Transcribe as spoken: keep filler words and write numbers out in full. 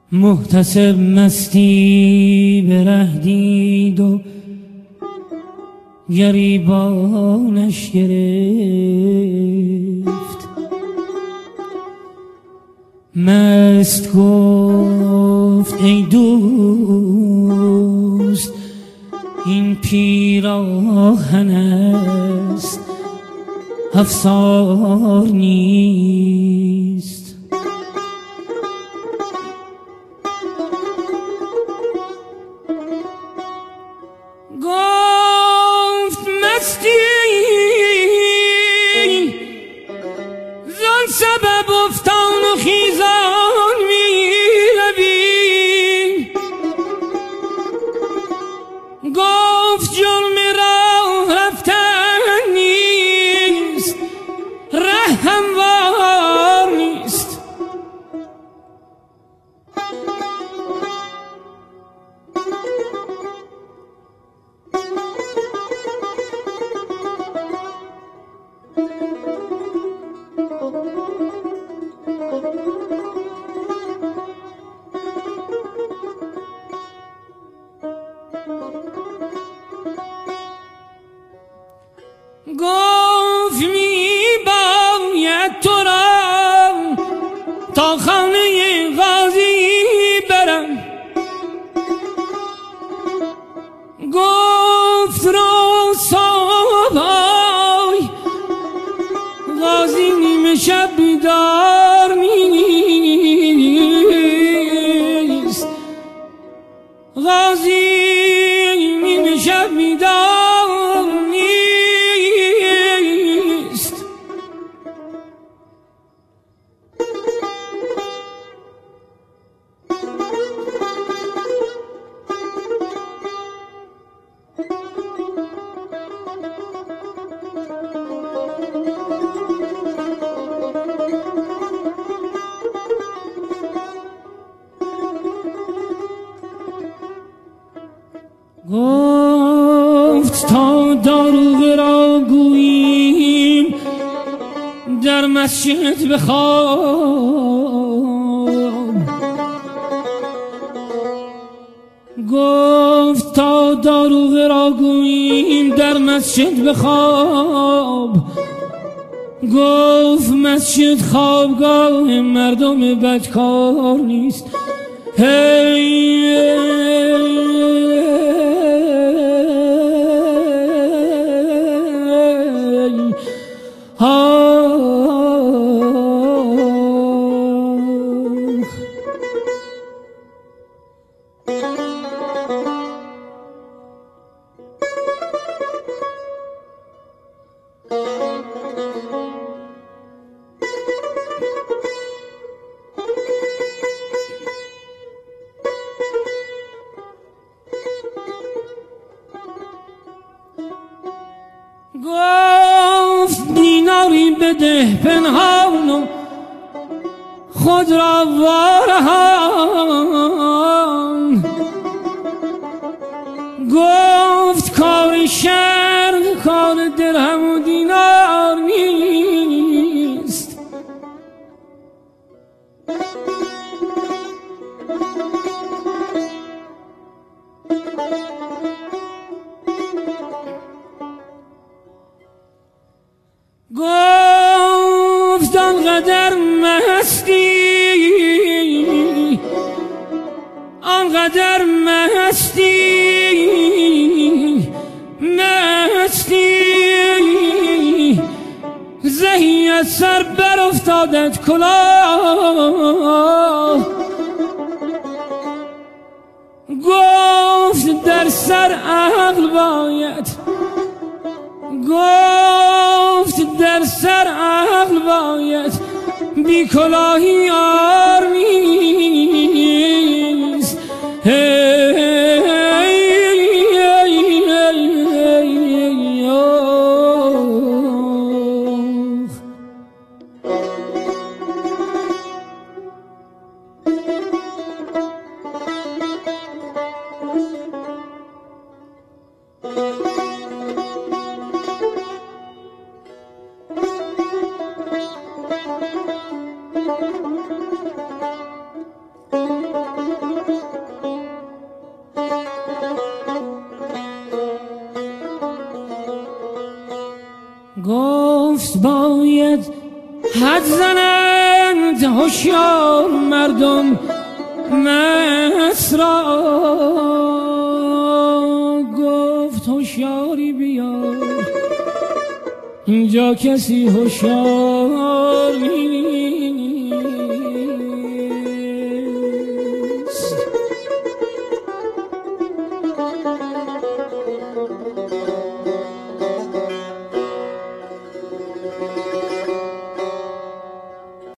محتسب مستی به ره دید و گریبانش گرفت. مست گفت ای دوست این پیراهن است افسار نیست. گفت مستی زان سبب افتان و خیزان می روی. گفت جرم راه رفتن نیست ره هموار نیست. گفت می باید تو را تا خانه قاضی برم. گفت رو صبحای قاضی نیمه شب بیدار نیست. قاضی نیمه شب بیدار نیست. گفت تا داروغه را گوییم در مسجد بخواب. گفت تا داروغه را گوییم در مسجد بخواب. گفت مسجد خوابگاه مردم بدکار نیست. هی گفت دیناری بده پنهان و خود را وارهان. گفت کار شرق کار درهم و دینار نیست. گفت آنقدر مستی آنقدر مستی مستی زهی از سر بر افتادت کلاه. گفت در سر عقل باید گفت در سر عقل باید بی کلاهی یار نیست. باید حد زنند هوشیار مردم مسرا گفت هوشیاری بیار اینجا کسی هوشیار نیست